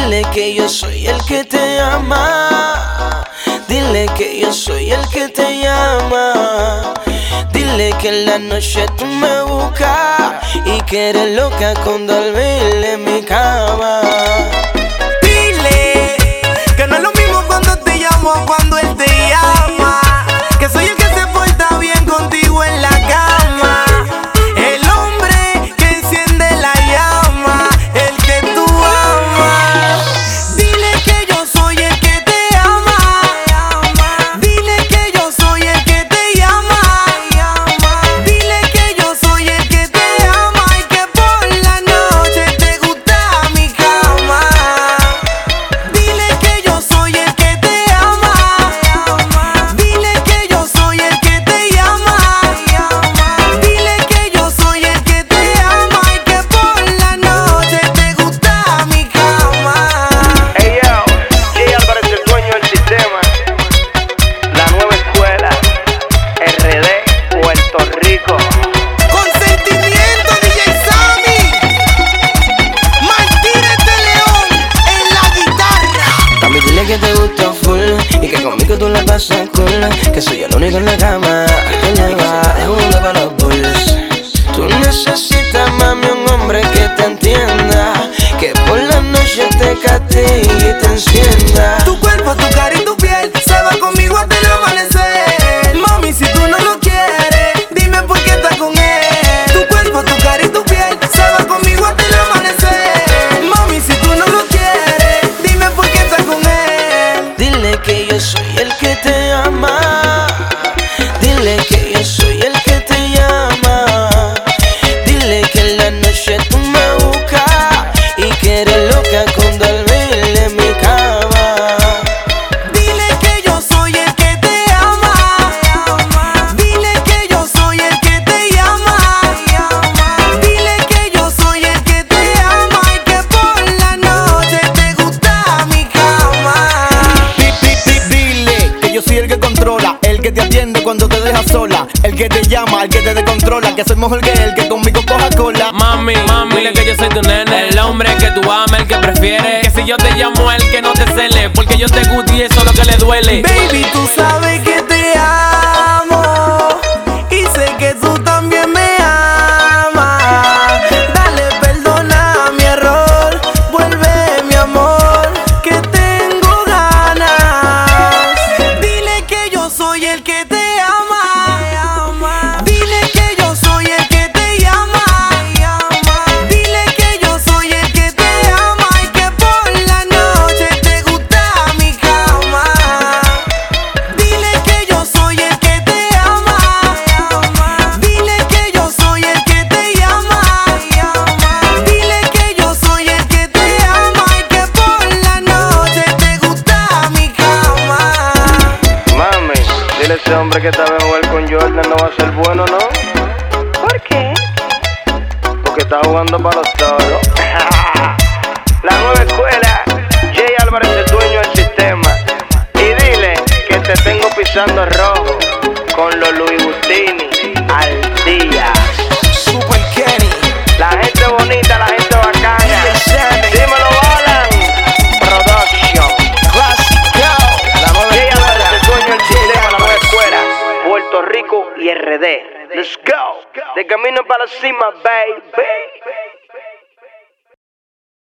Dile que yo soy el que te ama. Dile que yo soy el que te llama. Dile que en la noche tú me buscas y que eres loca con dormir en mi cama. Dile que no es lo mismo cuando te llamo a cuando él te llama. Que soy el que se porta bien contigo en la cama. El hombre que enciende la llama, el que tú amas. Dile que yo soy el que te ama. Dile que yo soy el que te llama. Dile que yo soy el que te ama y que por la noche te gusta mi cama. Dile que yo soy el que te ama. Dile que yo soy el que te llama. Dile que yo soy el que te ama y que por la noche te gusta mi cama. Hey yo, Jay Álvarez, el dueño del sistema. La nueva escuela, RD, Puerto Rico. Consentimiento DJ Sammy. Martínez de León en la guitarra. Mami, dile que te gusto full y que conmigo tú la pasas cool. Que soy el único en la cama que te lleva de uno para los bulls. Tú necesitas, mami, un hombre que te entienda, que por la noche te castigue y te encienda. Tu cuerpo, tu cara y tu piel se va conmigo hasta el amanecer. Mami, si tú no lo quieres, dime por qué estás con él. Tu cuerpo, tu cara y tu piel se va conmigo hasta el amanecer. Mami, si tú no lo quieres, dime por qué estás con él. Dile que yo soy el que te ama. Dile que yo soy el que te llama. Dile que en la noche tú me buscas y que eres loca con dormir en mi cama. Dile que yo soy el que te ama. Dile que yo soy el que te llama. Dile que yo soy el que te ama y que por la noche te gusta mi cama. Dile que yo soy el que controla, el que te atiende cuando te dejas sola, el que te llama, el que te descontrola, que soy mejor que él, que conmigo coja cola. Mami, dile que yo soy tu nene, el hombre que tú amas, el que prefieres. Que si yo te llamo, el que no te cele, porque yo te gusto y eso es lo que le duele. Baby, tú sabes que te amo y sé que tú también me amas. Dale, perdona mi error, vuelve mi amor, que tengo ganas. Dile que yo soy el que te ama. Dile que yo soy el que te llama. Dile que yo soy el que te ama y que por la noche te gusta mi cama. Dile que yo soy el que te ama. Dile que yo soy el que te llama. Dile que yo soy el que te ama y que por la noche te gusta mi cama. Mami, dile a ese hombre que esta vez jugar con Jordan no va a ser bueno, ¿no? ¿Por qué? Porque está jugando para los toros. La nueva escuela, Jay Álvarez, el dueño del sistema. Y dile que te tengo pisando rojo con los Louis Bustini al día. Super Kenny. La gente bonita, la gente bacana. Dímelo, Alan Production. Classic Girl. La nueva Jay Álvarez, el dueño del sistema, la escuela. nueva escuela, Puerto Rico y RD. Let's go. De camino para la cima, baby.